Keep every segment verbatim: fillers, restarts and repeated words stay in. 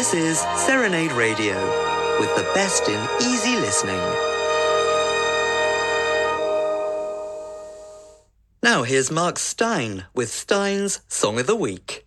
This is Serenade Radio, with the best in easy listening. Now here's Mark Stein with Stein's Song of the Week.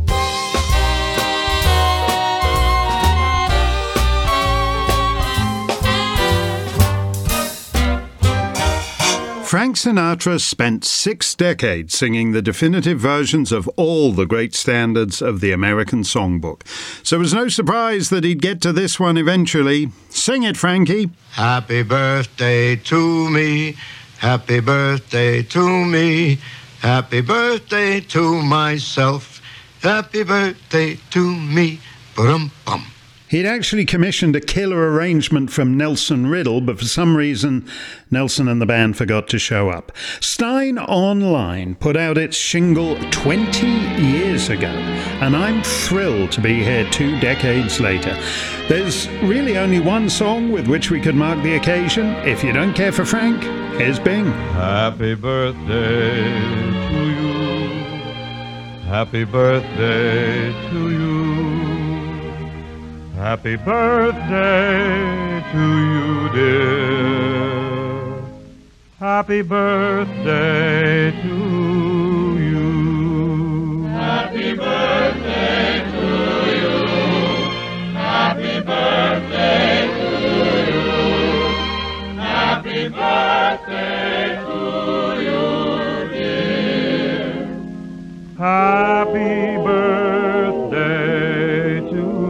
Frank Sinatra spent six decades singing the definitive versions of all the great standards of the American songbook. So it was no surprise that he'd get to this one eventually. Sing it, Frankie. Happy birthday to me. Happy birthday to me. Happy birthday to myself. Happy birthday to me. Ba-dum-bum. He'd actually commissioned a killer arrangement from Nelson Riddle, but for some reason, Nelson and the band forgot to show up. Stein Online put out its shingle twenty years ago, and I'm thrilled to be here two decades later. There's really only one song with which we could mark the occasion. If you don't care for Frank, here's Bing. Happy birthday to you. Happy birthday to you. Happy birthday to you, dear. Happy birthday to you. Happy birthday to you. Happy birthday to you. Happy birthday to you, dear. Happy birthday to you.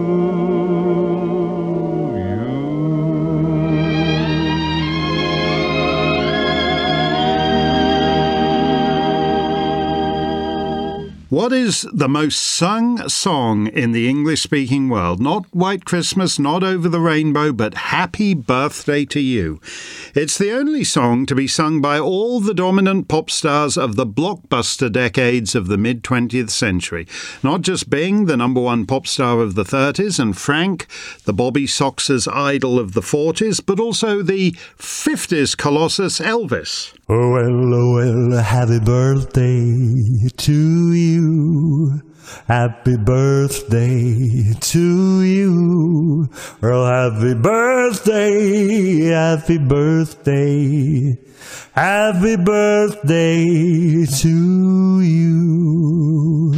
What is the most sung song in the English-speaking world? Not White Christmas, not Over the Rainbow, but Happy Birthday to You. It's the only song to be sung by all the dominant pop stars of the blockbuster decades of the mid-twentieth century. Not just Bing, the number one pop star of the thirties, and Frank, the Bobby Soxers idol of the forties, but also the fifties colossus Elvis. Oh well, oh well, happy birthday to you. Happy birthday to you. Well, happy birthday, happy birthday, happy birthday to you.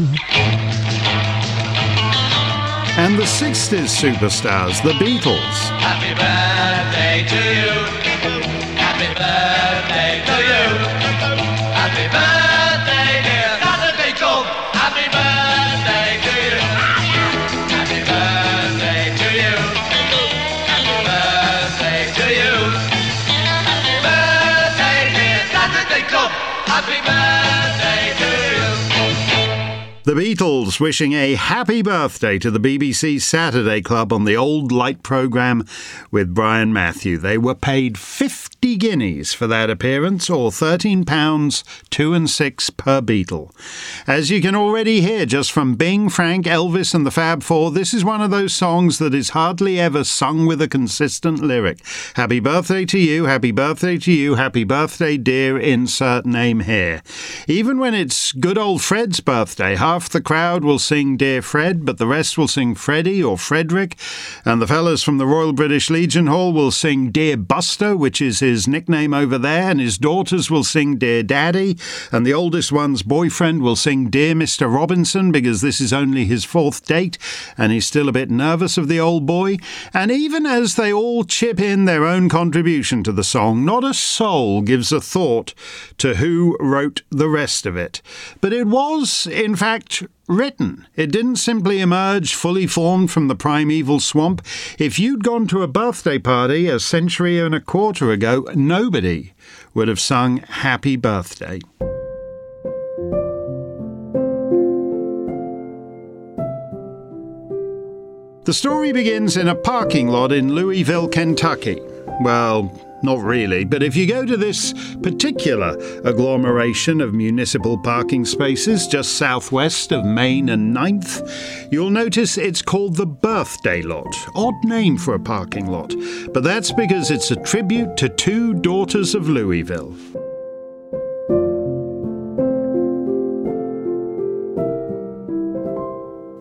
And the sixties superstars, the Beatles. Happy birthday to you. Happy birthday to you. Happy birthday, dear. That's a big joke. Happy birthday to you. Happy birthday to you. Happy birthday to you. Happy birthday, dear. That's a big joke. Happy birthday to you. The Beatles wishing a happy birthday to the B B C Saturday Club on the Old Light programme with Brian Matthew. They were paid fifty guineas for that appearance, or thirteen pounds two and six per Beatle. As you can already hear just from Bing, Frank, Elvis and the Fab Four, this is one of those songs that is hardly ever sung with a consistent lyric. Happy birthday to you, happy birthday to you, happy birthday dear, insert name here. Even when it's good old Fred's birthday, half the crowd will sing Dear Fred, but the rest will sing Freddie or Frederick, and the fellas from the Royal British Legion Hall will sing Dear Buster, which is his nickname over there, and his daughters will sing Dear Daddy, and the oldest one's boyfriend will sing Dear Mister Robinson, because this is only his fourth date, and he's still a bit nervous of the old boy. And even as they all chip in their own contribution to the song, not a soul gives a thought to who wrote the rest of it. But it was, in fact, written. It didn't simply emerge fully formed from the primeval swamp. If you'd gone to a birthday party a century and a quarter ago, nobody would have sung Happy Birthday. The story begins in a parking lot in Louisville, Kentucky. Well, not really, but if you go to this particular agglomeration of municipal parking spaces just southwest of Main and ninth, you'll notice it's called the Birthday Lot. Odd name for a parking lot, but that's because it's a tribute to two daughters of Louisville.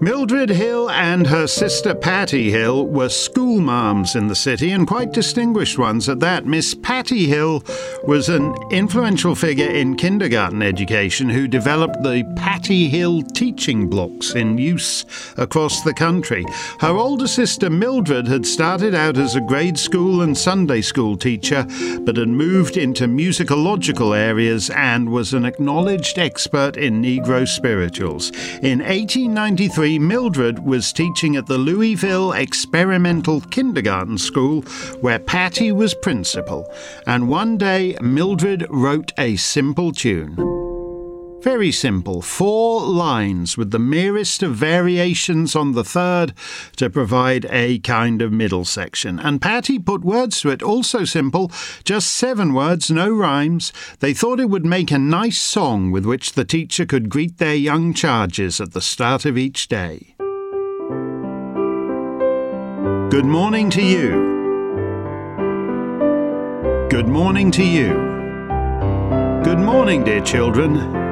Mildred Hill and her sister Patty Hill were school marms in the city, and quite distinguished ones at that. Miss Patty Hill was an influential figure in kindergarten education who developed the Patty Hill teaching blocks in use across the country. Her older sister Mildred had started out as a grade school and Sunday school teacher, but had moved into musicological areas and was an acknowledged expert in Negro spirituals. In eighteen ninety-three, Mildred was teaching at the Louisville Experimental Kindergarten School, where Patty was principal, and one day Mildred wrote a simple tune. Very simple, four lines with the merest of variations on the third to provide a kind of middle section. And Patty put words to it, also simple, just seven words, no rhymes. They thought it would make a nice song with which the teacher could greet their young charges at the start of each day. Good morning to you. Good morning to you. Good morning, dear children.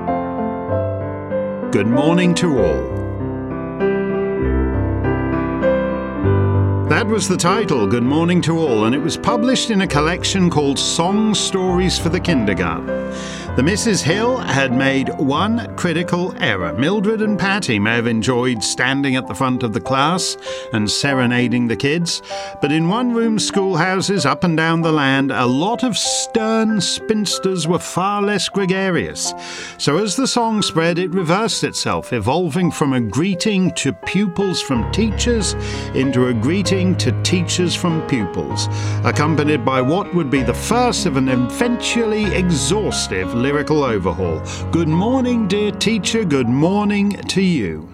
Good morning to all. That was the title, Good Morning to All, and it was published in a collection called Song Stories for the Kindergarten. The Missus Hill had made one critical error. Mildred and Patty may have enjoyed standing at the front of the class and serenading the kids, but in one-room schoolhouses up and down the land, a lot of stern spinsters were far less gregarious. So as the song spread, it reversed itself, evolving from a greeting to pupils from teachers into a greeting to teachers from pupils, accompanied by what would be the first of an eventually exhaustive lyrical overhaul. Good morning, dear teacher, good morning to you.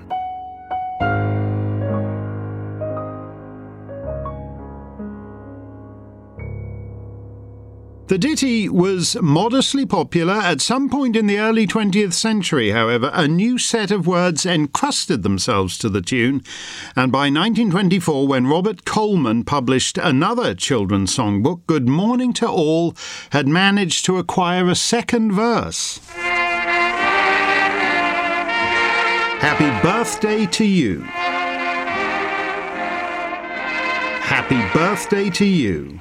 The ditty was modestly popular. At some point in the early twentieth century, however, a new set of words encrusted themselves to the tune, and by nineteen twenty-four, when Robert Coleman published another children's songbook, Good Morning to All had managed to acquire a second verse. Happy birthday to you. Happy birthday to you.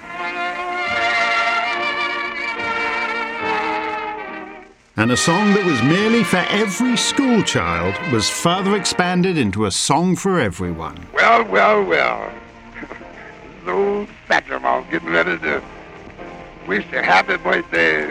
And a song that was merely for every school child was further expanded into a song for everyone. Well, well, well. This old Satchel I was getting ready to wish a happy birthday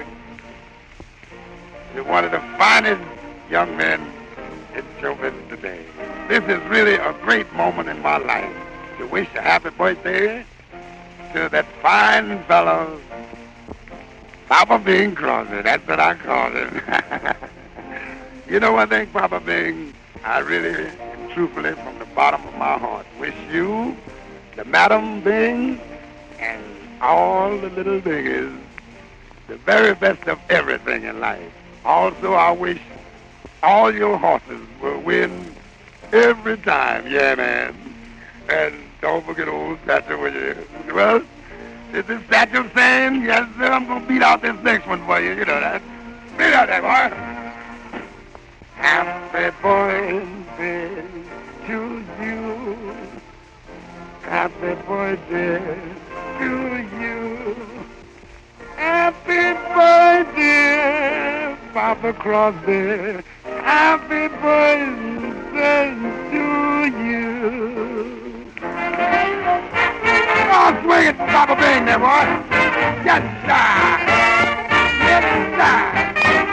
to one of the finest young men in show business today. This is really a great moment in my life to wish a happy birthday to that fine fellow, Papa Bing Crosby. That's what I call him. You know one thing, Papa Bing, I really, truthfully, from the bottom of my heart, wish you, the Madam Bing, and all the little Bingies the very best of everything in life. Also, I wish all your horses will win every time. Yeah, man. And don't forget old Satchel with you. Well, is this Satchel saying, yes, sir, I'm going to beat out this next one for you. You know that. Beat out that, boy. Happy birthday to you. Happy birthday to you. Happy birthday, Papa Crosby. Happy birthday to you. Oh, swing it, Papa Bing there, boy. Yes, sir. Yes, sir.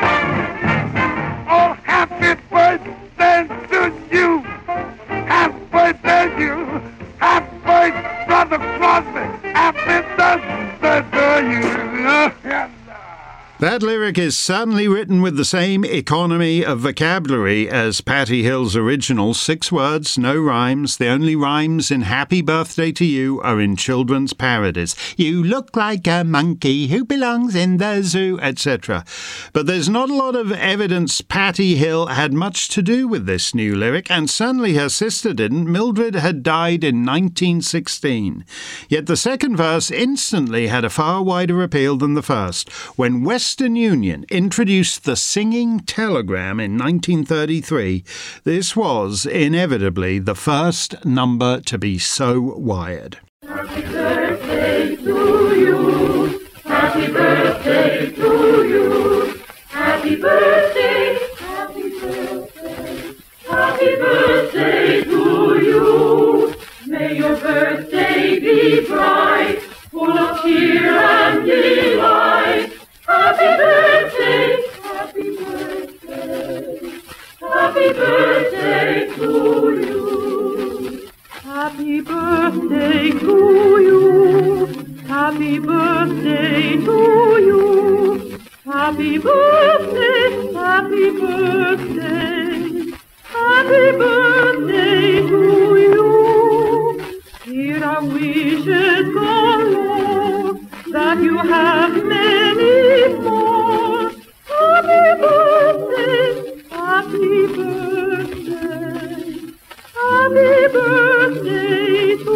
Oh, happy birthday to you. Happy birthday to you. Happy birthday, Brother Crosby. Happy birthday to you. Yes, sir. That lyric is certainly written with the same economy of vocabulary as Patty Hill's original. Six words, no rhymes. The only rhymes in Happy Birthday to You are in children's parodies. You look like a monkey who belongs in the zoo, et cetera. But there's not a lot of evidence Patty Hill had much to do with this new lyric, and certainly her sister didn't. Mildred had died in nineteen sixteen. Yet the second verse instantly had a far wider appeal than the first. When Western Union Union introduced the singing telegram in nineteen thirty-three, this was inevitably the first number to be so wired. Happy birthday to you. Happy birthday to you. Happy birthday. Happy birthday. Happy birthday to you. May your birthday be bright, full of cheer and delight. Happy birthday. Happy birthday. Happy birthday to you. Happy birthday to you. Happy birthday to you. Happy birthday, happy birthday. Happy birthday to you. Here are wishes galore, that you have many more. Happy birthday, happy birthday. Happy birthday to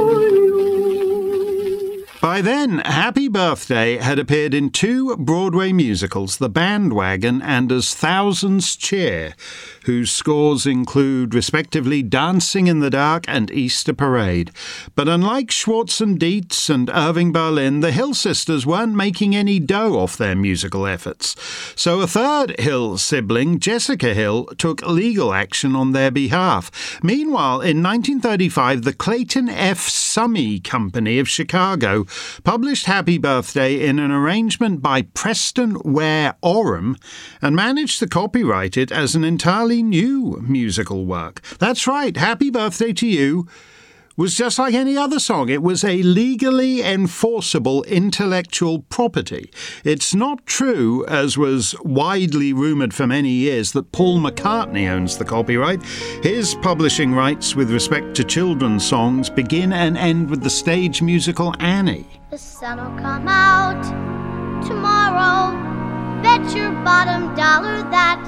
you. By then, Happy Birthday had appeared in two Broadway musicals, The Bandwagon and As Thousands Cheer, whose scores include, respectively, Dancing in the Dark and Easter Parade. But unlike Schwartz and Dietz and Irving Berlin, the Hill sisters weren't making any dough off their musical efforts. So a third Hill sibling, Jessica Hill, took legal action on their behalf. Meanwhile, in nineteen thirty-five, the Clayton F. Summy Company of Chicago published Happy Birthday in an arrangement by Preston Ware Oram and managed to copyright it as an entirely new musical work. That's right, Happy Birthday to You was just like any other song. It was a legally enforceable intellectual property. It's not true, as was widely rumoured for many years, that Paul McCartney owns the copyright. His publishing rights with respect to children's songs begin and end with the stage musical Annie. The sun will come out tomorrow. Bet your bottom dollar that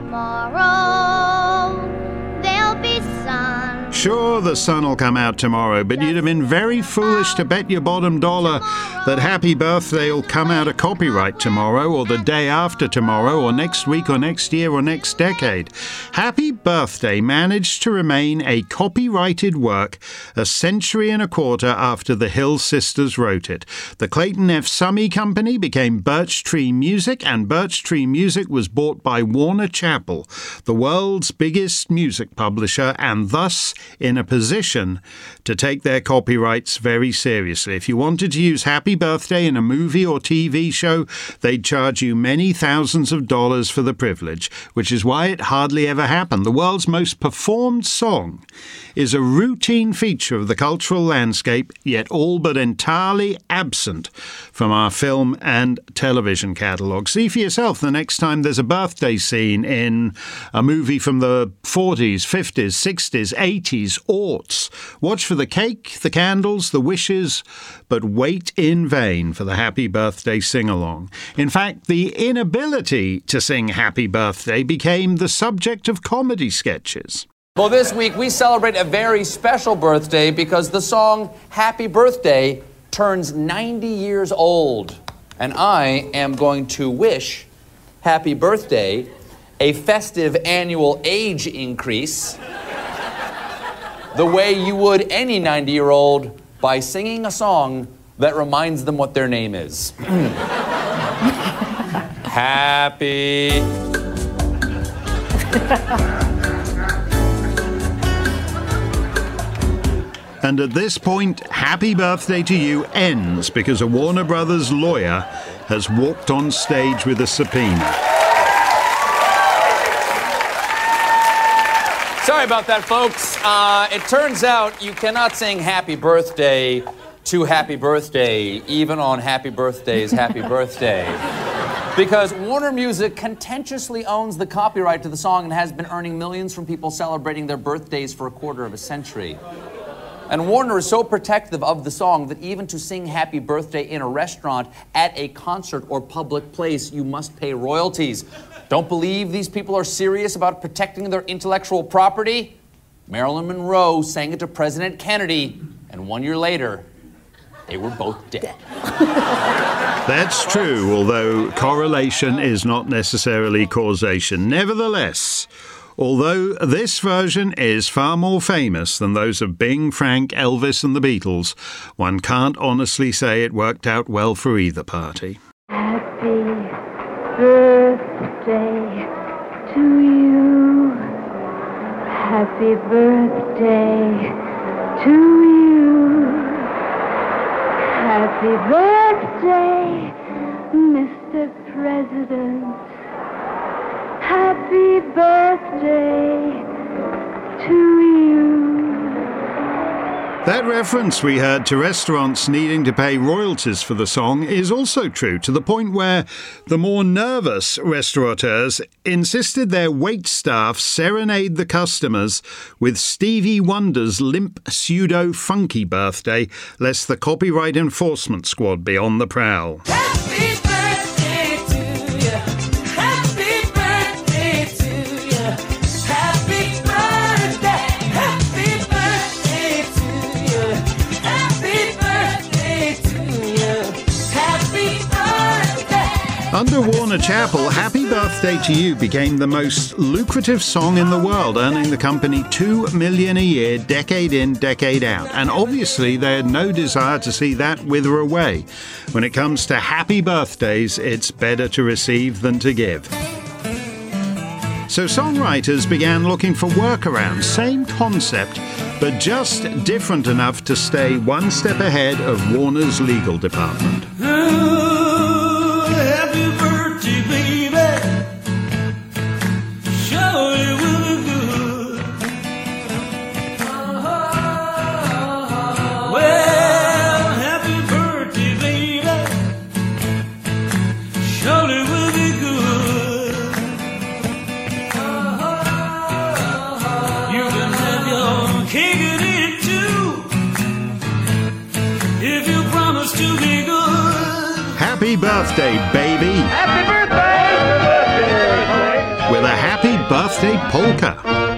tomorrow there'll be sun. Sure, the sun will come out tomorrow, but you'd have been very foolish to bet your bottom dollar that Happy Birthday will come out of copyright tomorrow, or the day after tomorrow, or next week, or next year, or next decade. Happy Birthday managed to remain a copyrighted work a century and a quarter after the Hill sisters wrote it. The Clayton F. Summy Company became Birch Tree Music, and Birch Tree Music was bought by Warner Chappell, the world's biggest music publisher, and thus in a position to take their copyrights very seriously. If you wanted to use Happy Birthday in a movie or T V show, they'd charge you many thousands of dollars for the privilege, which is why it hardly ever happened. The world's most performed song is a routine feature of the cultural landscape, yet all but entirely absent from our film and television catalogue. See for yourself the next time there's a birthday scene in a movie from the forties, fifties, sixties, eighties, aughts. Watch for the cake, the candles, the wishes, but wait in vain for the Happy Birthday sing-along. In fact, the inability to sing Happy Birthday became the subject of comedy sketches. Well, this week we celebrate a very special birthday because the song Happy Birthday turns ninety years old. And I am going to wish Happy Birthday a festive annual age increase the way you would any ninety-year-old by singing a song that reminds them what their name is. Happy... And at this point, Happy Birthday to You ends because a Warner Brothers lawyer has walked on stage with a subpoena. Sorry about that, folks. Uh, it turns out you cannot sing Happy Birthday to Happy Birthday, even on Happy Birthday's Happy Birthday. Because Warner Music contentiously owns the copyright to the song and has been earning millions from people celebrating their birthdays for a quarter of a century. And Warner is so protective of the song that even to sing Happy Birthday in a restaurant, at a concert, or public place, you must pay royalties. Don't believe these people are serious about protecting their intellectual property? Marilyn Monroe sang it to President Kennedy, and one year later, They were both dead. That's true, although correlation is not necessarily causation. Nevertheless, although this version is far more famous than those of Bing, Frank, Elvis and the Beatles, one can't honestly say it worked out well for either party. Happy birthday to you. Happy birthday to you. Happy birthday, Mister President. Happy birthday to you. That reference we heard to restaurants needing to pay royalties for the song is also true, to the point where the more nervous restaurateurs insisted their wait staff serenade the customers with Stevie Wonder's limp pseudo-funky birthday, lest the copyright enforcement squad be on the prowl. Happy birthday to you. Happy birthday to you. Happy birthday. Happy birthday to you. Happy birthday to you. Happy birthday. Under Warner Chappell, Happy Birthday to You became the most lucrative song in the world, earning the company two million dollars a year, decade in, decade out. And obviously they had no desire to see that wither away. When it comes to happy birthdays, it's better to receive than to give. So songwriters began looking for workarounds, same concept, but just different enough to stay one step ahead of Warner's legal department. Oh, happy birthday, baby. Surely will be good. Well, happy birthday, baby. Surely will be good. You can have your cake and eat it too, if you promise to be good. Happy birthday, baby! Happy birthday! With a happy birthday polka.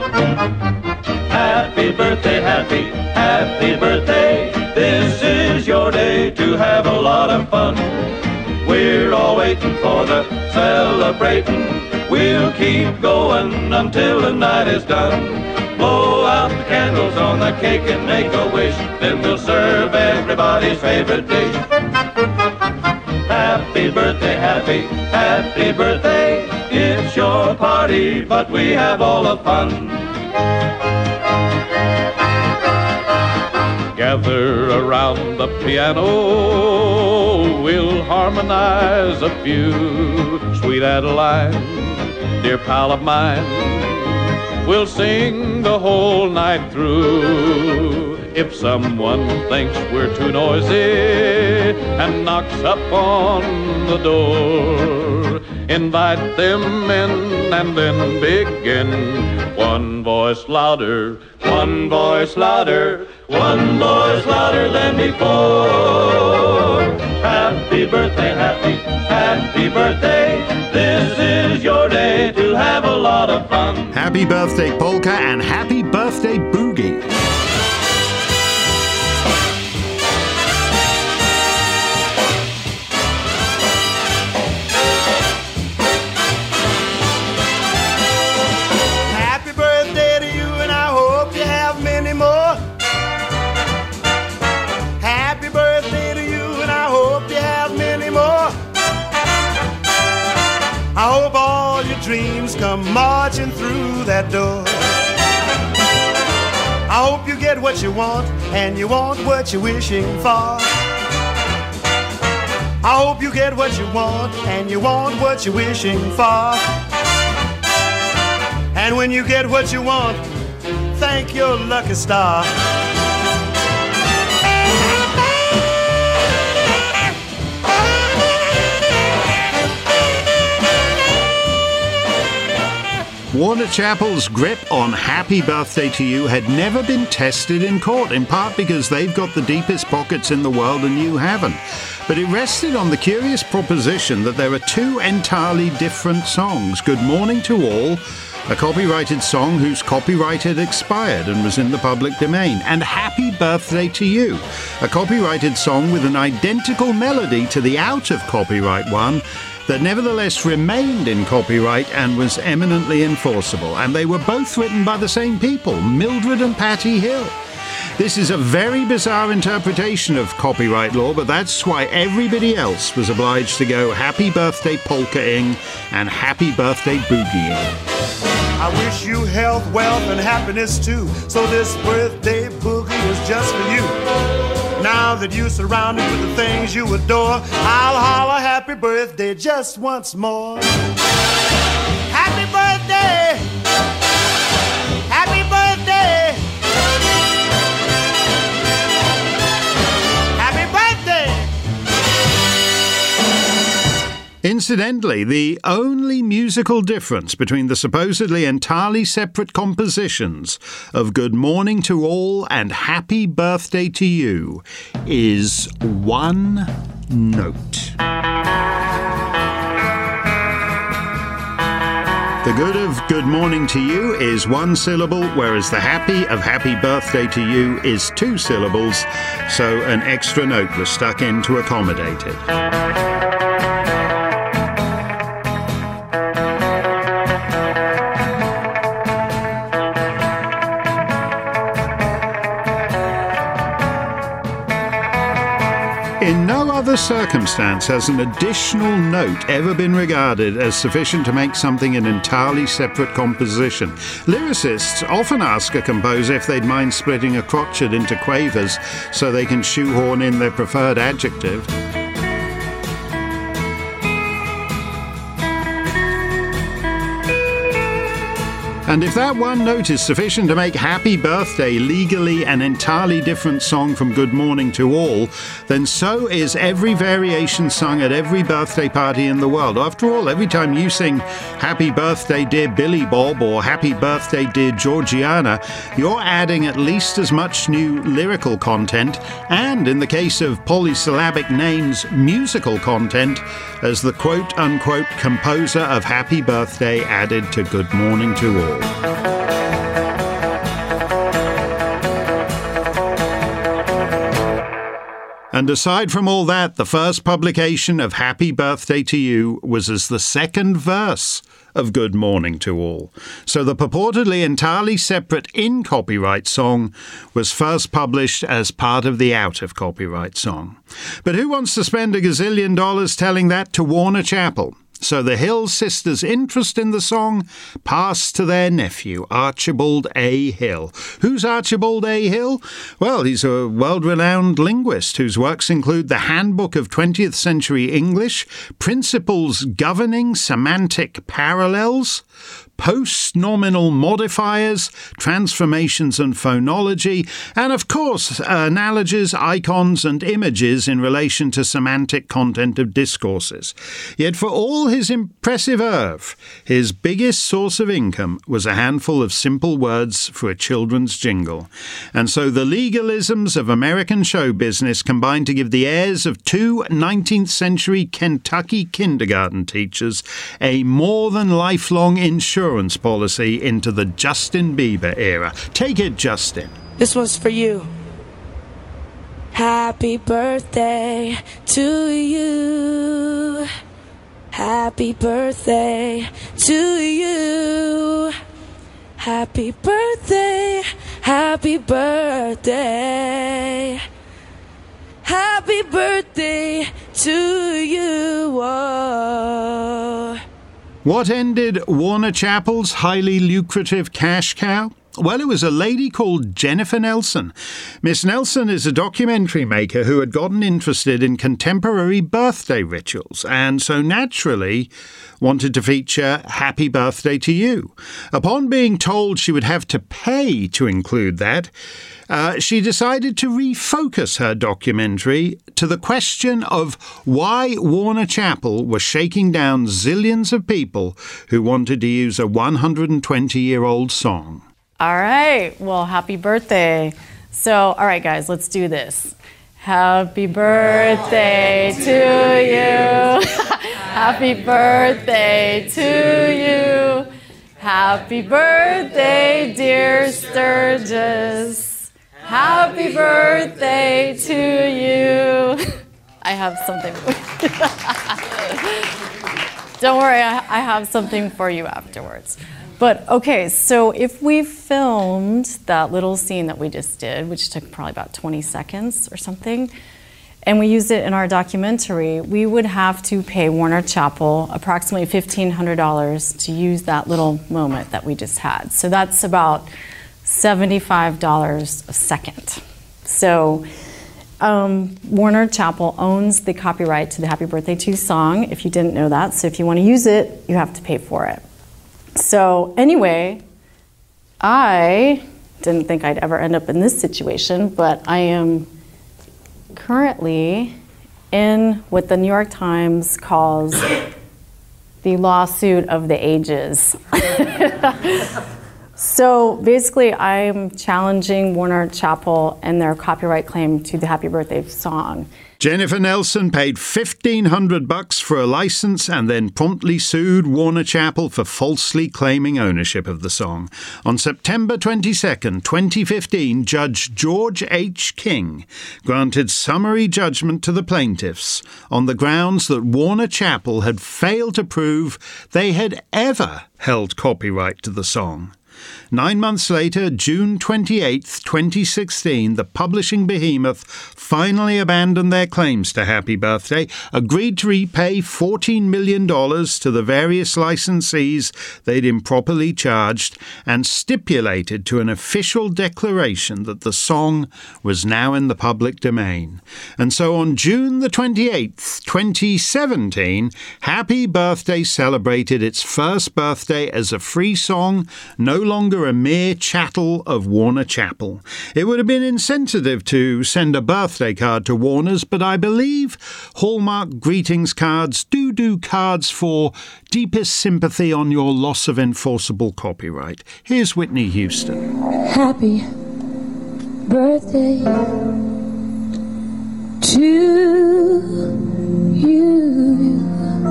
Happy birthday, happy, happy birthday. This is your day to have a lot of fun. We're all waiting for the celebrating. We'll keep going until the night is done. Blow out the candles on the cake and make a wish. Then we'll serve everybody's favorite dish. Happy birthday, happy, happy birthday. It's your party, but we have all the fun. Gather around the piano, we'll harmonize a few. Sweet Adeline, dear pal of mine, we'll sing the whole night through. If someone thinks we're too noisy and knocks up on the door, invite them in and then begin. One voice louder, one voice louder, one voice louder than before. Happy birthday, happy, happy birthday. This is your day to have a lot of fun. Happy birthday polka and happy birthday boogie. Happy birthday to you, and I hope you have many more. Happy birthday to you, and I hope you have many more. I hope all your dreams come marching through that door. I hope you get what you want, and you want what you're wishing for. I hope you get what you want, and you want what you're wishing for. And when you get what you want, thank your lucky star. Warner Chappell's grip on Happy Birthday to You had never been tested in court, in part because they've got the deepest pockets in the world and you haven't. But it rested on the curious proposition that there are two entirely different songs, Good Morning to All a copyrighted song whose copyright had expired and was in the public domain, and Happy Birthday to You, a copyrighted song with an identical melody to the out-of-copyright one that nevertheless remained in copyright and was eminently enforceable. And they were both written by the same people, Mildred and Patty Hill. This is a very bizarre interpretation of copyright law, but that's why everybody else was obliged to go Happy Birthday Polka-ing and Happy Birthday Boogie-ing. I wish you health, wealth, and happiness too. So this birthday boogie is just for you. Now that you're surrounded with the things you adore, I'll holler happy birthday just once more. Happy birthday! Happy birthday! Happy birthday! Incidentally, the only musical difference between the supposedly entirely separate compositions of Good Morning to All and Happy Birthday to You is one note. The good of Good Morning to You is one syllable, whereas the happy of Happy Birthday to You is two syllables, so an extra note was stuck in to accommodate it. In no other circumstance has an additional note ever been regarded as sufficient to make something an entirely separate composition. Lyricists often ask a composer if they'd mind splitting a crotchet into quavers so they can shoehorn in their preferred adjective. And if that one note is sufficient to make Happy Birthday legally an entirely different song from Good Morning to All, then so is every variation sung at every birthday party in the world. After all, every time you sing Happy Birthday Dear Billy Bob or Happy Birthday Dear Georgiana, you're adding at least as much new lyrical content, and in the case of polysyllabic names, musical content, as the quote-unquote composer of Happy Birthday added to Good Morning to All. And aside from all that, the first publication of Happy Birthday to You was as the second verse of Good Morning to All. So the purportedly entirely separate in-copyright song was first published as part of the out-of-copyright song. But who wants to spend a gazillion dollars telling that to Warner Chappell? So the Hill sisters' interest in the song passed to their nephew, Archibald A. Hill. Who's Archibald A. Hill? Well, he's a world-renowned linguist whose works include the Handbook of twentieth Century English, Principles Governing Semantic Parallels, Post-Nominal Modifiers, Transformations and Phonology, and of course, analogies, icons and images in relation to semantic content of discourses. Yet for all his impressive oeuvre, his biggest source of income was a handful of simple words for a children's jingle. And so the legalisms of American show business combined to give the heirs of two nineteenth century Kentucky kindergarten teachers a more than lifelong insurance policy into the Justin Bieber era. Take it, Justin. This one's for you. Happy birthday to you. Happy birthday to you. Happy birthday, happy birthday. Happy birthday to you. Oh. What ended Warner Chappell's highly lucrative cash cow? Well, it was a lady called Jennifer Nelson. Miss Nelson is a documentary maker who had gotten interested in contemporary birthday rituals and so naturally wanted to feature Happy Birthday to You. Upon being told she would have to pay to include that, uh, she decided to refocus her documentary to the question of why Warner Chappell was shaking down zillions of people who wanted to use a one hundred twenty-year-old song. All right, well, happy birthday. So, all right, guys, let's do this. Happy birthday to you. Happy birthday to you. Happy birthday, dear Sturgis. Happy birthday to you. I have something. Don't worry, I, I have something for you afterwards. But okay, so if we filmed that little scene that we just did, which took probably about twenty seconds or something, and we used it in our documentary, we would have to pay Warner Chappell approximately fifteen hundred dollars to use that little moment that we just had. So that's about seventy-five dollars a second. So um, Warner Chappell owns the copyright to the Happy Birthday to You song, if you didn't know that. So if you want to use it, you have to pay for it. So anyway, I didn't think I'd ever end up in this situation, but I am currently in what the New York Times calls the lawsuit of the ages. So basically, I'm challenging Warner Chappell and their copyright claim to the Happy Birthday song. Jennifer Nelson paid fifteen hundred bucks for a license and then promptly sued Warner Chappell for falsely claiming ownership of the song. On September twenty-second, twenty fifteen, Judge George H. King granted summary judgment to the plaintiffs on the grounds that Warner Chappell had failed to prove they had ever held copyright to the song. Nine months later, June twenty-eighth, twenty sixteen, the publishing behemoth finally abandoned their claims to Happy Birthday, agreed to repay fourteen million dollars to the various licensees they'd improperly charged, and stipulated to an official declaration that the song was now in the public domain. And so on June the twenty-eighth, twenty seventeen, Happy Birthday celebrated its first birthday as a free song, no longer a mere chattel of Warner Chappell. It would have been insensitive to send a birthday card to Warner's, but I believe Hallmark greetings cards do do cards for deepest sympathy on your loss of enforceable copyright. Here's Whitney Houston. Happy birthday to you.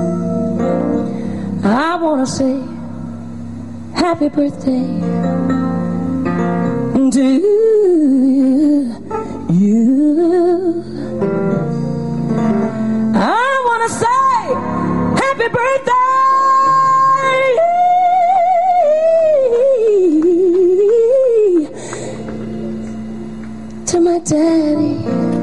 I want to say happy birthday to you. I want to say happy birthday to my daddy.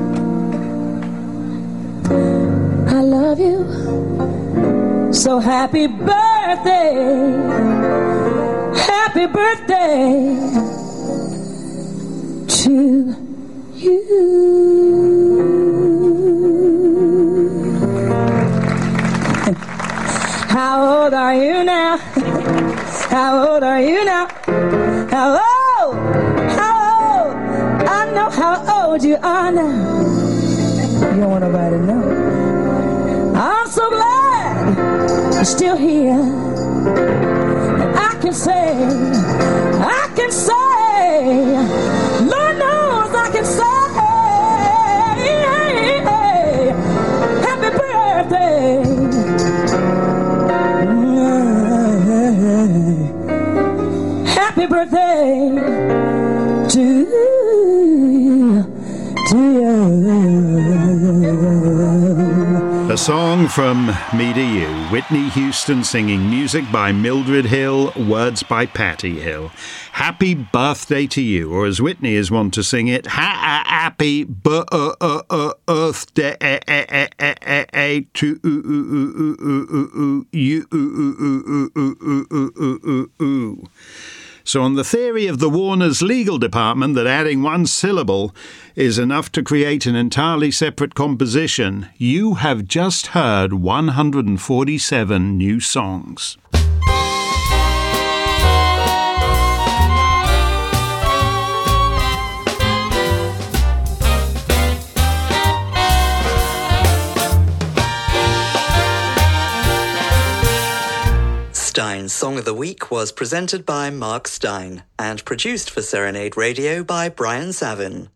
I love you. So happy birthday. Happy birthday to you. How old are you now? How old are you now? How old? How old? I know how old you are now. You don't want nobody to know. I'm so glad you're still here. I can say, I can say, Lord knows I can say, happy birthday, happy birthday to you, to you. A song from me to you. Whitney Houston singing, music by Mildred Hill, words by Patty Hill. Happy birthday to you, or as Whitney is wont to sing it, happy birthday to you. So on the theory of the Warner's legal department that adding one syllable is enough to create an entirely separate composition, you have just heard one hundred forty-seven new songs. Stein's Song of the Week was presented by Mark Stein and produced for Serenade Radio by Brian Savin.